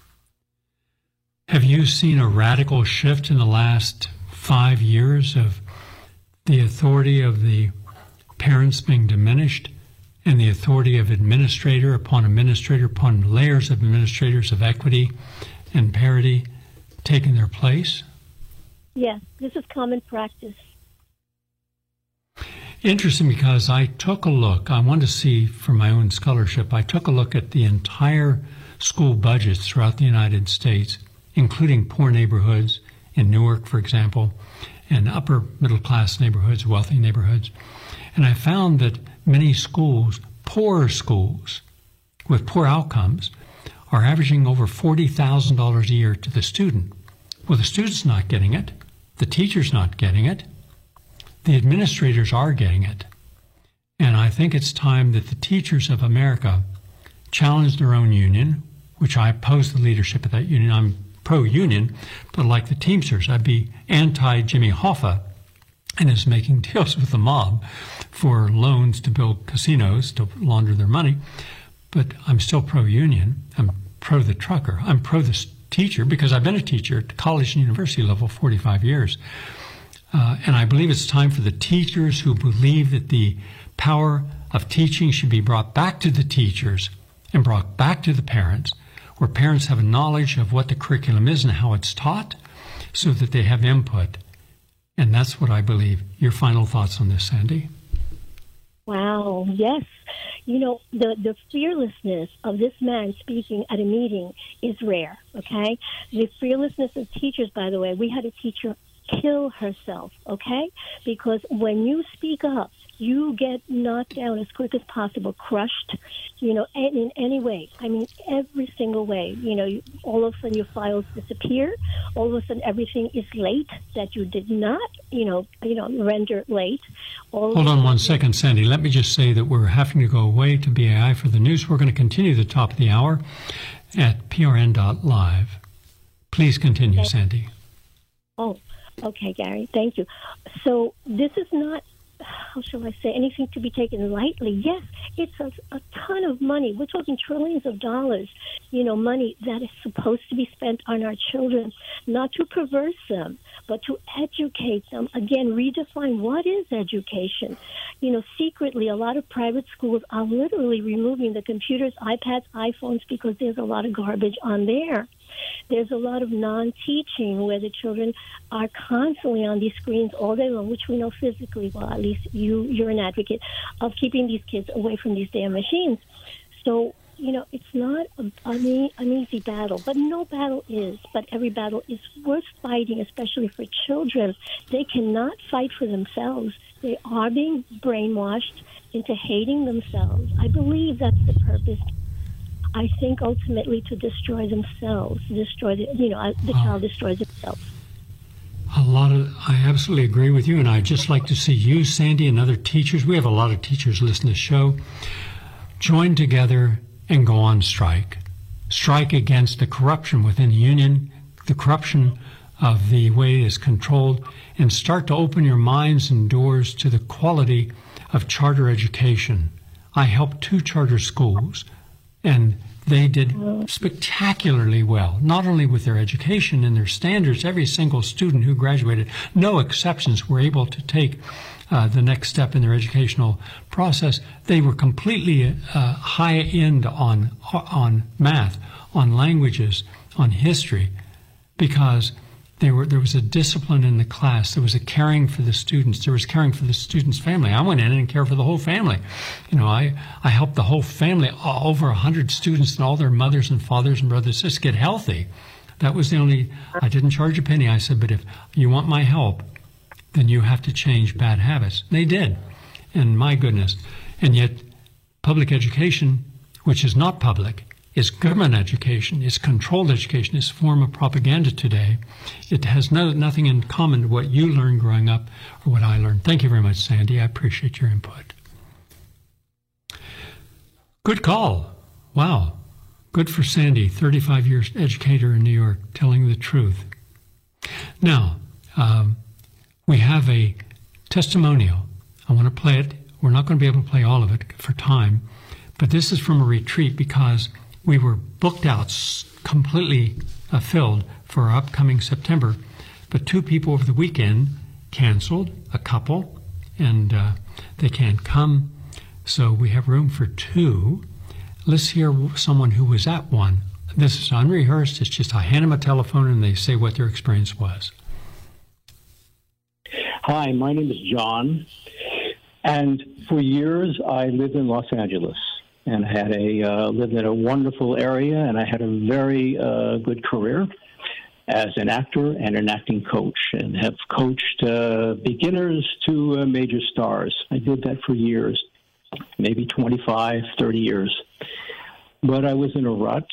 S1: Have you seen a radical shift in the last five years of the authority of the parents being diminished and the authority of administrator upon administrator upon layers of administrators of equity and parity taking their place?
S2: Yes, this is common practice.
S1: Interesting, because I took a look, I wanted to see for my own scholarship, I took a look at the entire school budgets throughout the United States, including poor neighborhoods in Newark, for example, and upper middle class neighborhoods, wealthy neighborhoods. And I found that many schools, poorer schools with poor outcomes, are averaging over forty thousand dollars a year to the student. Well, the student's not getting it. The teacher's not getting it. The administrators are getting it. And I think it's time that the teachers of America challenge their own union, which I oppose the leadership of that union. I'm pro-union, but like the Teamsters, I'd be anti-Jimmy Hoffa and is making deals with the mob for loans to build casinos to launder their money. But I'm still pro-union. I'm pro the trucker. I'm pro the teacher because I've been a teacher at college and university level forty-five years. Uh, and I believe it's time for the teachers who believe that the power of teaching should be brought back to the teachers and brought back to the parents, where parents have a knowledge of what the curriculum is and how it's taught so that they have input. And that's what I believe. Your final thoughts on this, Sandy?
S2: Wow, yes. You know, the, the fearlessness of this man speaking at a meeting is rare, okay? The fearlessness of teachers, by the way, we had a teacher kill herself, okay? Because when you speak up, you get knocked down as quick as possible, crushed, you know, in, in any way. I mean, every single way. You know, you, all of a sudden your files disappear. All of a sudden everything is late that you did not, you know, you know, render late. All
S1: Hold on one second, Sandy. Let me just say that we're having to go away to B A I for the news. We're going to continue the top of the hour at P R N dot live. Please continue, okay. Sandy.
S2: Oh, okay, Gary. Thank you. So this is not, how shall I say, anything to be taken lightly. Yes, it's a, a ton of money. We're talking trillions of dollars, you know, money that is supposed to be spent on our children, not to perverse them, but to educate them. Again, redefine what is education. You know, secretly, a lot of private schools are literally removing the computers, iPads, iPhones, because there's a lot of garbage on there. There's a lot of non-teaching where the children are constantly on these screens all day long, which we know physically, well, at least you, you're an advocate of keeping these kids away from these damn machines. So, you know, it's not a, an, an easy battle, but no battle is. But every battle is worth fighting, especially for children. They cannot fight for themselves. They are being brainwashed into hating themselves. I believe that's the purpose. I think ultimately to destroy themselves, destroy the, you know, the child destroys itself.
S1: A lot of, I absolutely agree with you, and I'd just like to see you, Sandy, and other teachers. We have a lot of teachers listen to the show. Join together and go on strike. Strike against the corruption within the union, the corruption of the way it is controlled, and start to open your minds and doors to the quality of charter education. I helped two charter schools, and they did spectacularly well, not only with their education and their standards. Every single student who graduated, no exceptions, were able to take uh, the next step in their educational process. They were completely uh, high end on on math, on languages, on history, because There, were, there was a discipline in the class. There was a caring for the students. There was caring for the student's family. I went in and cared for the whole family. You know, I, I helped the whole family, over one hundred students and all their mothers and fathers and brothers, just get healthy. That was the only, I didn't charge a penny. I said, but if you want my help, then you have to change bad habits. They did. And my goodness. And yet, public education, which is not public, is government education, is controlled education, is a form of propaganda today. It has no, nothing in common to what you learned growing up or what I learned. Thank you very much, Sandy. I appreciate your input. Good call. Wow. Good for Sandy, thirty-five years educator in New York, telling the truth. Now, um, we have a testimonial. I want to play it. We're not going to be able to play all of it for time, but this is from a retreat because we were booked out, completely uh, filled for our upcoming September, but two people over the weekend canceled, a couple, and uh, they can't come, so we have room for two. Let's hear someone who was at one. This is unrehearsed. It's just I hand them a telephone and they say what their experience was.
S4: Hi, my name is John, and for years I lived in Los Angeles. And had a uh, lived in a wonderful area, and I had a very uh, good career as an actor and an acting coach, and have coached uh, beginners to uh, major stars. I did that for years, maybe twenty-five, thirty years. But I was in a rut,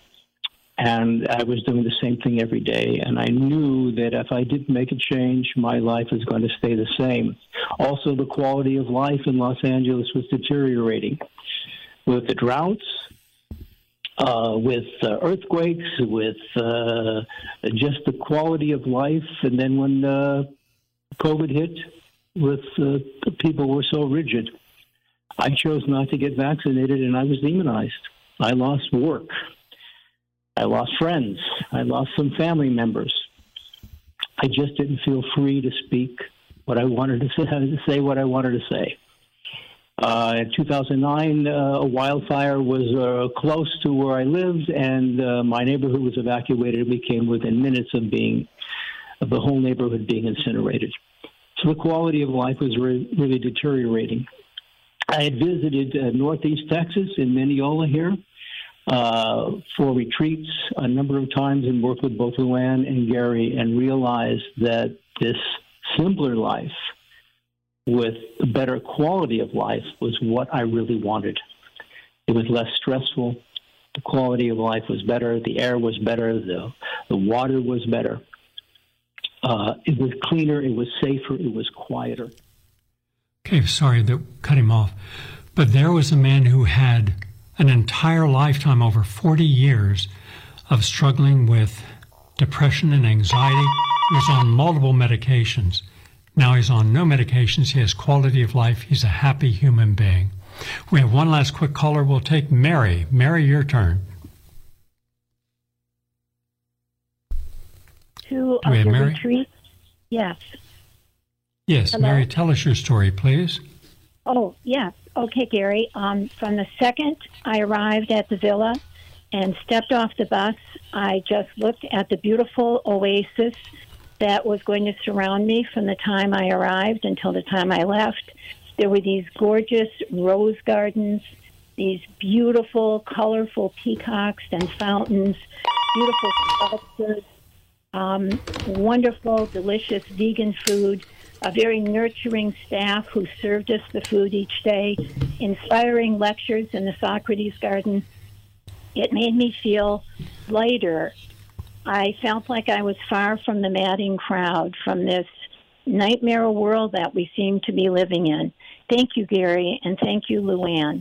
S4: and I was doing the same thing every day, and I knew that if I didn't make a change, my life was going to stay the same. Also, the quality of life in Los Angeles was deteriorating. With the droughts, uh, with uh, earthquakes, with uh, just the quality of life. And then when uh, COVID hit, with uh, people were so rigid. I chose not to get vaccinated, and I was demonized. I lost work. I lost friends. I lost some family members. I just didn't feel free to speak what I wanted to say, to say what I wanted to say. Uh, in two thousand nine, uh, a wildfire was uh, close to where I lived, and uh, my neighborhood was evacuated. We came within minutes of being, of the whole neighborhood being incinerated. So the quality of life was re- really deteriorating. I had visited uh, Northeast Texas in Mineola here uh, for retreats a number of times and worked with both Luann and Gary and realized that this simpler life with a better quality of life was what I really wanted. It was less stressful. The quality of life was better. The air was better. The, the water was better. Uh, it was cleaner. It was safer. It was quieter.
S1: Okay, sorry to cut him off. But there was a man who had an entire lifetime, over forty years, of struggling with depression and anxiety. He was on multiple medications. Now he's on no medications. He has quality of life. He's a happy human being. We have one last quick caller. We'll take Mary. Mary, your turn.
S2: To
S1: Do we have
S2: the
S1: Mary?
S2: retreat? Yes.
S1: Yes,
S2: Hello?
S1: Mary, tell us your story, please.
S2: Oh, yes. Okay, Gary. Um, from the second I arrived at the villa and stepped off the bus. I just looked at the beautiful oasis that was going to surround me from the time I arrived until the time I left. There were these gorgeous rose gardens, these beautiful, colorful peacocks and fountains, beautiful sculptures, um, wonderful, delicious vegan food, a very nurturing staff who served us the food each day, inspiring lectures in the Socrates Garden. It made me feel lighter. I felt like I was far from the madding crowd, from this nightmare world that we seem to be living in. Thank you, Gary, and thank you, Luann.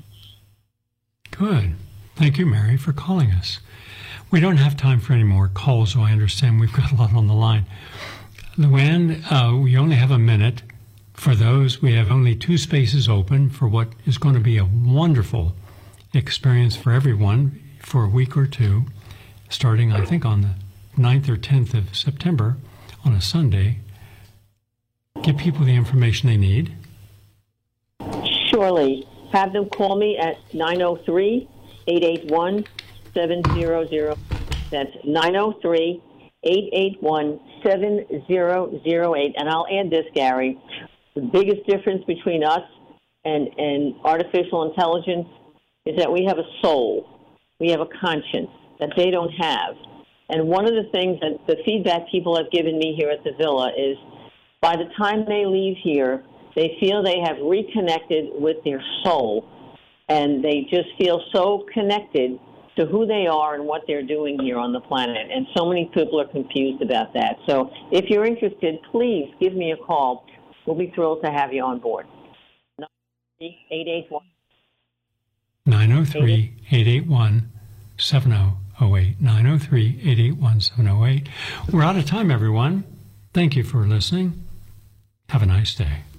S1: Good. Thank you, Mary, for calling us. We don't have time for any more calls, so I understand we've got a lot on the line. Luann, uh, we only have a minute. For those, we have only two spaces open for what is going to be a wonderful experience for everyone for a week or two, starting, I think, on the ninth or tenth of September on a Sunday. Give people the information they need.
S9: Surely. Have them call me at nine oh three, eight eight one, seven zero zero. That's nine oh three, eight eight one, seven zero zero eight. And I'll add this, Gary. The biggest difference between us and, and artificial intelligence is that we have a soul. We have a conscience that they don't have. And one of the things that the feedback people have given me here at the Villa is by the time they leave here, they feel they have reconnected with their soul, and they just feel so connected to who they are and what they're doing here on the planet. And so many people are confused about that. So if you're interested, please give me a call. We'll be thrilled to have you on board. eight eight one
S1: nine oh three, eight eight one, seven oh oh eight. nine oh three, eight eight one, seven oh eight. We're out of time, everyone. Thank you for listening. Have a nice day.